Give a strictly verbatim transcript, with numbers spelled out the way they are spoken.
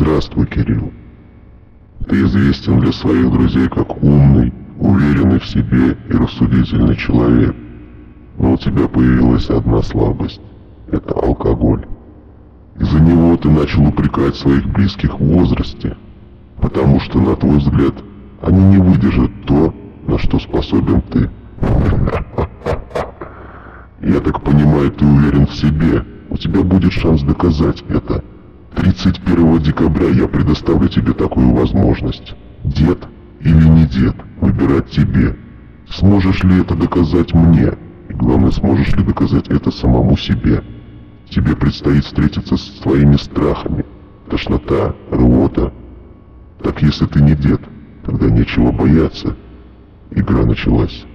Здравствуй, Кирилл. Ты известен для своих друзей как умный, уверенный в себе и рассудительный человек. Но у тебя появилась одна слабость – это алкоголь. Из-за него ты начал упрекать своих близких в возрасте, потому что, на твой взгляд, они не выдержат то, на что способен ты. Я так понимаю, ты уверен в себе. У тебя будет шанс доказать это. тридцать первого декабря я предоставлю тебе такую возможность. Дед или не дед, выбирать тебе. Сможешь ли это доказать мне? И главное, сможешь ли доказать это самому себе? Тебе предстоит встретиться с твоими страхами. Тошнота, рвота. Так если ты не дед, тогда нечего бояться. Игра началась.